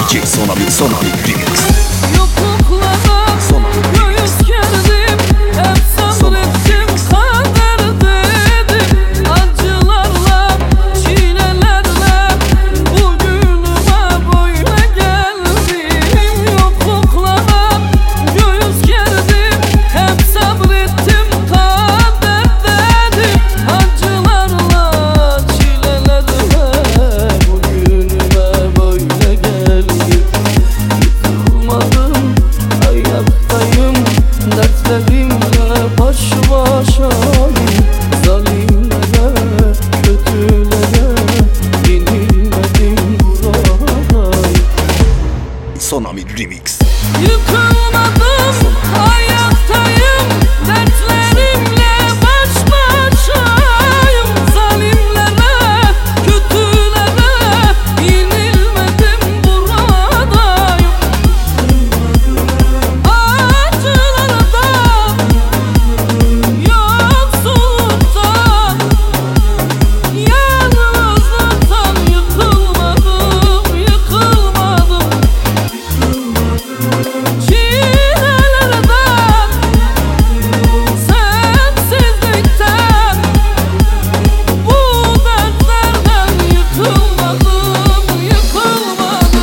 DJ Sonami Remix. Yokluklara göğüs gerdim, hep sabrettim, kader dedim. Acılarla, çilelerle bugünüme böyle geldim. Yokluklara göğüs gerdim, hep sabrettim, kader dedim. Acılarla, çilelerle bugünüme böyle geldim. Yıkılmadım, ayaktayım, dertlerimle baş başayım. Zalimlere, kötülere yenilmedim, buradayım. Sonami Remix. Yıkılmadım, ayaktayım, dertlerimle baş başayım. Zalimlere, kötülere yenilmedim, buradayım. Acılarda, yoksulluktan, yalnızlıktan yıkılmadım, yıkılmadım. Çilelerden, sensizlikten, bu dertlerden yıkılmadım, yıkılmadım.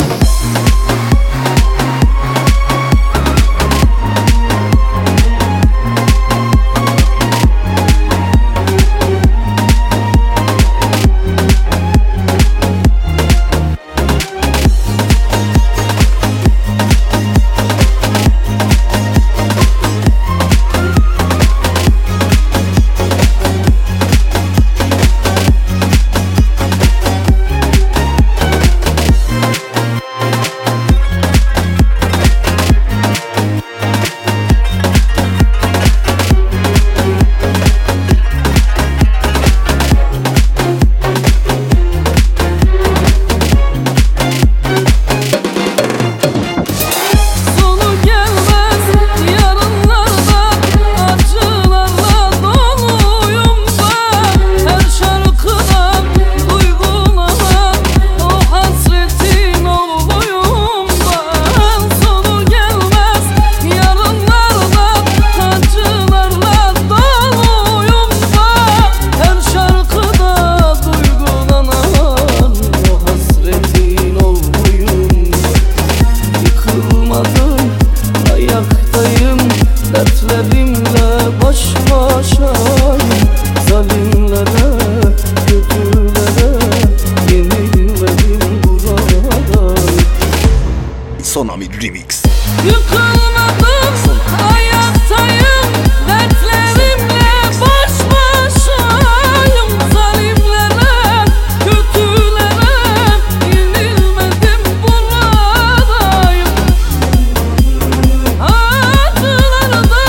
Sonu gelmez yarınlarda, acılarla doluyum ben. Her şarkıdan duygulanan o hasretin oğluyum ben. Sonu gelmez yarınlarda, acılarla doluyum ben. Her şarkıda duygulanan o hasretin oğluyum ben. Yıkılmadım, ayaktayım, dertlerimle baş başayım. Zalimlere, kötülere yenilmedim, buradayım. Sonami Remix. Yıkılmadım, ayaktayım, dertlerimle baş başayım. Zalimlere, kötülere yenilmedim, buradayım. Acılarda,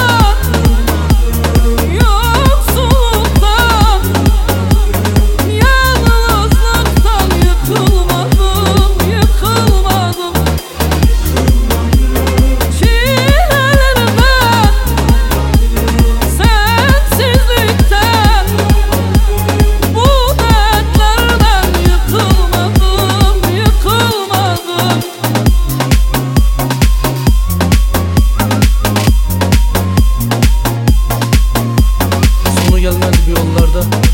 yoksulluktan, yalnızlıktan yıkılmadım, yıkılmadım. Çilelerden, sensizlikten, bu dertlerden yıkılmadım, yıkılmadım. Sonu gelmez bu yollarda.